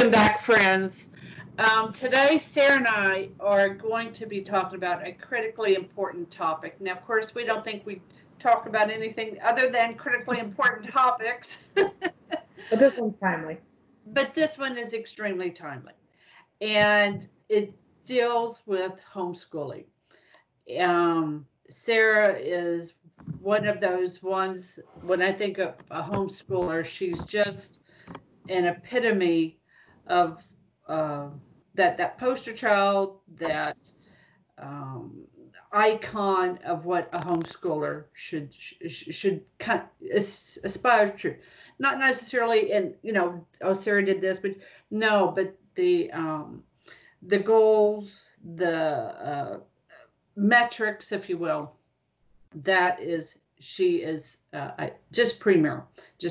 Welcome back, friends. Today, Sarah and I are going to be talking about a critically important topic. Now, of course, we don't think we talk about anything other than critically important topics. But this one's timely. But this one is extremely timely. And it deals with homeschooling. Sarah is one of those ones, when I think of a homeschooler, she's just an epitome of that poster child, that icon of what a homeschooler should aspire to. Not necessarily in, oh, Sarah did this, but no, but the goals, the metrics, if you will, she is just premier.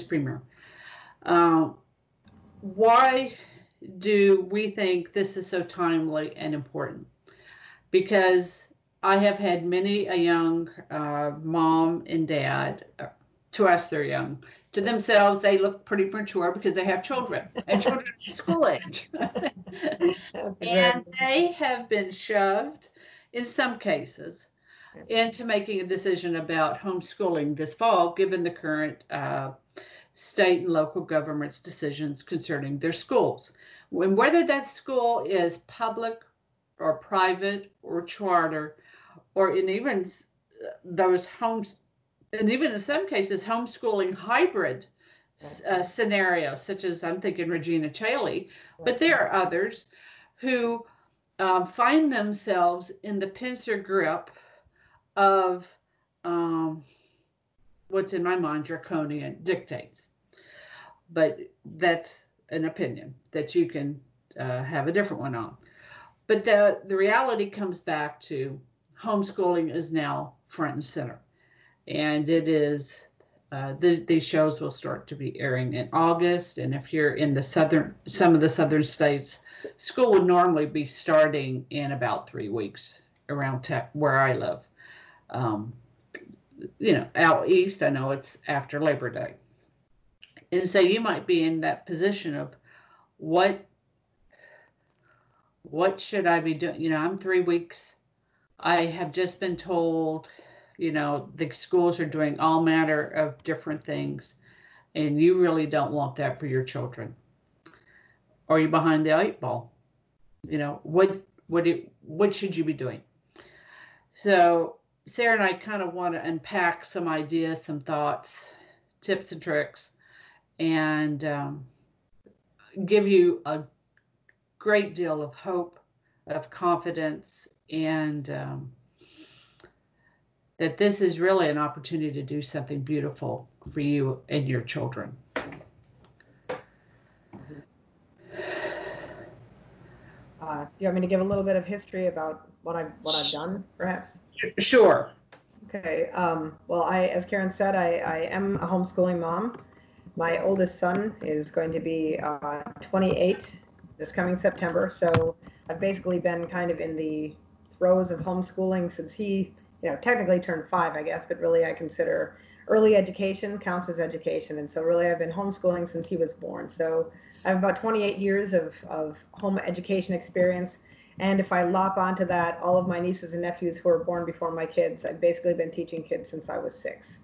Why do we think this is so timely and important? Because I have had many a young mom and dad, to us they're young, to themselves they look pretty mature because they have children, and children are school age. And they have been shoved, in some cases, into making a decision about homeschooling this fall, given the current state and local government's decisions concerning their schools. Whether that school is public or private or charter, or even those homes, and even in some cases homeschooling hybrid scenarios, such as I'm thinking Regina Chaley, but there are others who find themselves in the pincer grip of what's in my mind draconian dictates. But that's an opinion that you can have a different one on. But the reality comes back to homeschooling is now front and center. And it is, these shows will start to be airing in August. And if you're in some of the southern states, school would normally be starting in about 3 weeks around where I live. Out east, I know it's after Labor Day. And so you might be in that position of what should I be doing? I'm 3 weeks. I have just been told, the schools are doing all manner of different things, and you really don't want that for your children. Are you behind the 8 ball? What should you be doing? So Sarah and I kind of want to unpack some ideas, some thoughts, tips and tricks, and give you a great deal of hope, of confidence, and that this is really an opportunity to do something beautiful for you and your children. Do you want me to give a little bit of history about what I've done, perhaps? Sure. Okay. Well, as Karen said, I am a homeschooling mom. My oldest son is going to be 28 this coming September. So I've basically been kind of in the throes of homeschooling since he, technically turned 5, I guess, but really I consider early education counts as education. And so really I've been homeschooling since he was born. So I have about 28 years of home education experience. And if I lop onto that, all of my nieces and nephews who were born before my kids, I've basically been teaching kids since I was 6.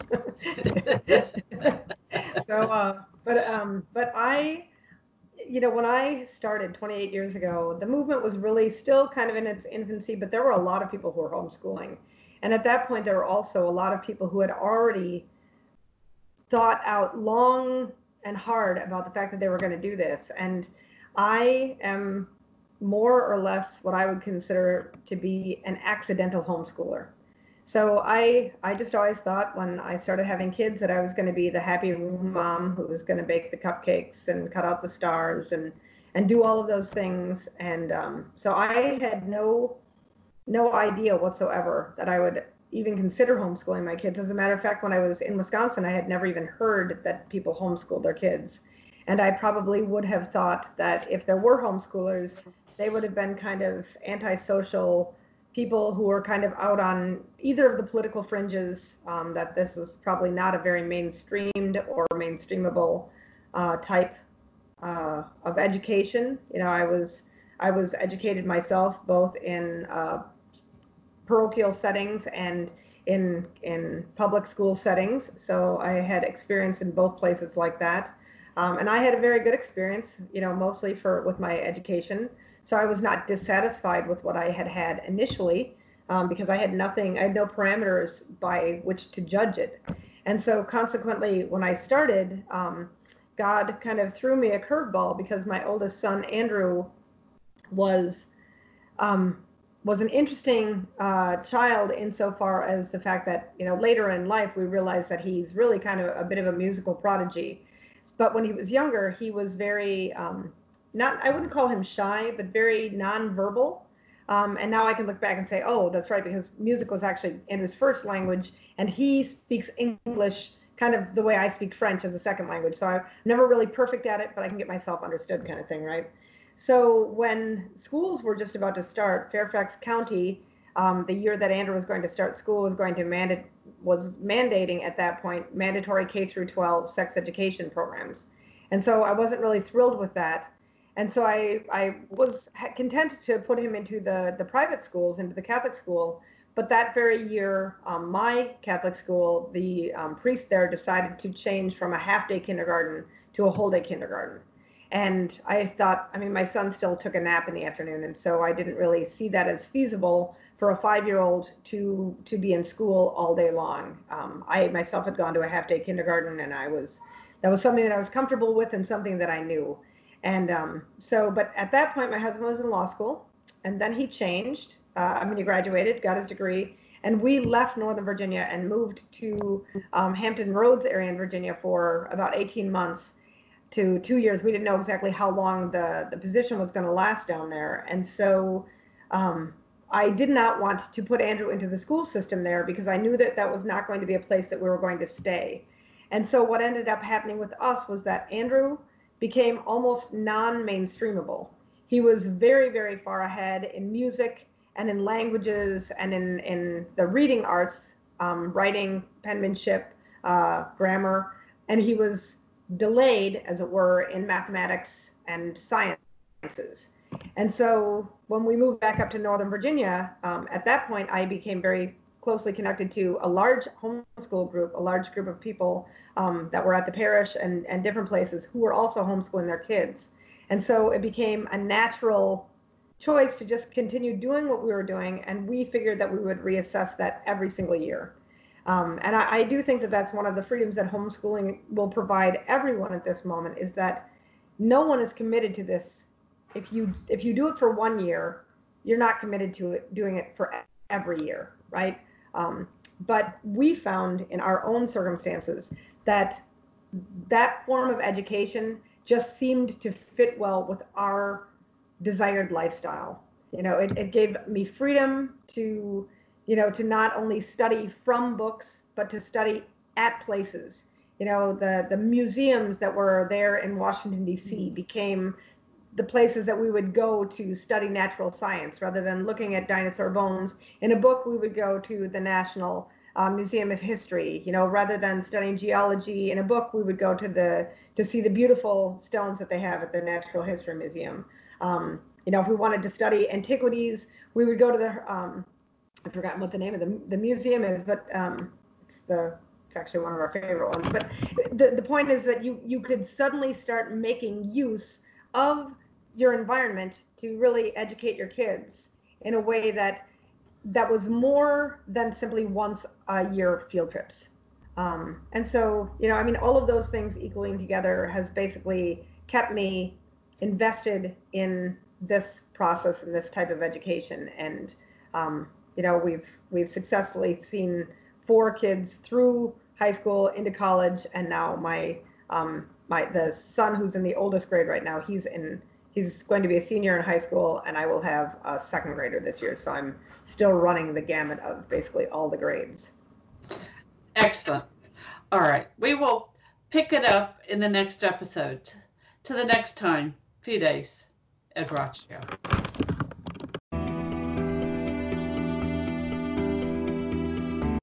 So, but I, when I started 28 years ago, the movement was really still kind of in its infancy, but there were a lot of people who were homeschooling. And at that point, there were also a lot of people who had already thought out long and hard about the fact that they were going to do this. And I am more or less what I would consider to be an accidental homeschooler. So I just always thought when I started having kids that I was going to be the happy room mom who was going to bake the cupcakes and cut out the stars and do all of those things. And so I had no idea whatsoever that I would even consider homeschooling my kids. As a matter of fact, when I was in Wisconsin, I had never even heard that people homeschooled their kids. And I probably would have thought that if there were homeschoolers, they would have been kind of antisocial people who were kind of out on either of the political fringes, that this was probably not a very mainstreamed or mainstreamable type of education. You know, I was educated myself both in parochial settings and in public school settings. So I had experience in both places like that. And I had a very good experience, you know, mostly with my education. So I was not dissatisfied with what I had had initially, because I had nothing, I had no parameters by which to judge it. And so consequently, when I started, God kind of threw me a curveball because my oldest son, Andrew, was um, was an interesting child insofar as the fact that, you know, later in life we realized that he's really kind of a bit of a musical prodigy. But when he was younger, he was very not, I wouldn't call him shy, but very nonverbal. And now I can look back and say, oh, that's right, because music was actually in his first language, and he speaks English kind of the way I speak French as a second language. So I'm never really perfect at it, but I can get myself understood, kind of thing, right? So when schools were just about to start, Fairfax County, the year that Andrew was going to start school, was mandating at that point mandatory K through 12 sex education programs. And so I wasn't really thrilled with that. And so I was content to put him into the private schools, into the Catholic school. But that very year, my Catholic school, the priest there decided to change from a half-day kindergarten to a whole-day kindergarten. And I thought, I mean, my son still took a nap in the afternoon, and so I didn't really see that as feasible for a 5-year-old to be in school all day long. I myself had gone to a half-day kindergarten, and that was something that I was comfortable with and something that I knew. And but at that point, my husband was in law school, and then he changed. He graduated, got his degree, and we left Northern Virginia and moved to Hampton Roads area in Virginia for about 18 months to 2 years. We didn't know exactly how long the position was going to last down there. And so I did not want to put Andrew into the school system there because I knew that that was not going to be a place that we were going to stay. And so what ended up happening with us was that Andrew became almost non-mainstreamable. He was very, very far ahead in music and in languages and in the reading arts, writing, penmanship, grammar, and he was delayed, as it were, in mathematics and sciences. And so when we moved back up to Northern Virginia, at that point, I became very closely connected to a large homeschool group, a large group of people that were at the parish and different places who were also homeschooling their kids. And so it became a natural choice to just continue doing what we were doing, and we figured that we would reassess that every single year. And I do think that that's one of the freedoms that homeschooling will provide everyone at this moment, is that no one is committed to this. If you do it for 1 year, you're not committed to doing it for every year, right? But we found in our own circumstances that that form of education just seemed to fit well with our desired lifestyle. You know, it gave me freedom to, you know, to not only study from books, but to study at places. You know, the museums that were there in Washington, D.C. became the places that we would go to study natural science. Rather than looking at dinosaur bones in a book, we would go to the National Museum of History. You know, rather than studying geology in a book, we would go to see the beautiful stones that they have at the Natural History Museum. You know, if we wanted to study antiquities, we would go to I've forgotten what the name of the museum is, but it's actually one of our favorite ones. But the point is that you could suddenly start making use of your environment to really educate your kids in a way that was more than simply once a year field trips. And so, you know, I mean, all of those things equaling together has basically kept me invested in this process and this type of education. And you know, we've successfully seen 4 kids through high school into college, and now the son who's in the oldest grade right now, he's going to be a senior in high school, and I will have a second grader this year. So I'm still running the gamut of basically all the grades. Excellent. All right. We will pick it up in the next episode. To the next time, Fides et Ratio.